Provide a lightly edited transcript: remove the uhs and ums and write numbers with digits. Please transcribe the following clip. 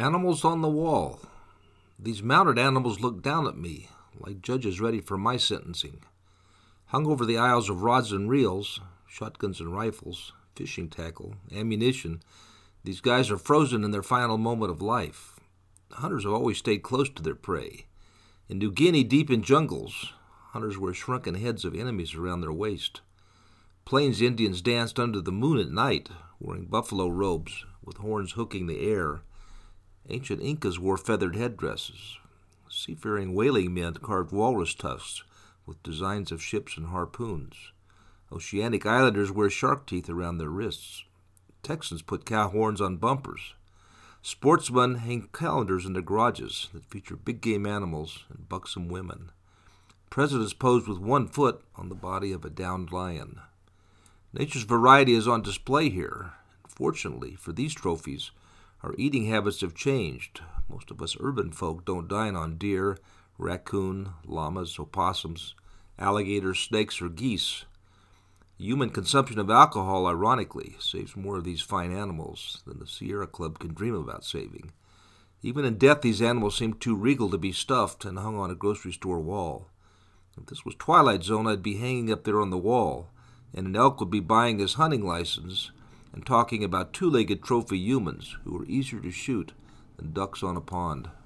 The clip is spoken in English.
Animals on the wall. These mounted animals look down at me, like judges ready for my sentencing. Hung over the aisles of rods and reels, shotguns and rifles, fishing tackle, ammunition, these guys are frozen in their final moment of life. Hunters have always stayed close to their prey. In New Guinea, deep in jungles, hunters wear shrunken heads of enemies around their waist. Plains Indians danced under the moon at night, wearing buffalo robes, with horns hooking the air. Ancient Incas wore feathered headdresses. Seafaring whaling men carved walrus tusks with designs of ships and harpoons. Oceanic islanders wear shark teeth around their wrists. Texans put cow horns on bumpers. Sportsmen hang calendars in their garages that feature big game animals and buxom women. Presidents pose with one foot on the body of a downed lion. Nature's variety is on display here. Fortunately for these trophies, our eating habits have changed. Most of us urban folk don't dine on deer, raccoon, llamas, opossums, alligators, snakes, or geese. Human consumption of alcohol, ironically, saves more of these fine animals than the Sierra Club can dream about saving. Even in death, these animals seem too regal to be stuffed and hung on a grocery store wall. If this was Twilight Zone, I'd be hanging up there on the wall, and an elk would be buying his hunting license and talking about two-legged trophy humans who are easier to shoot than ducks on a pond.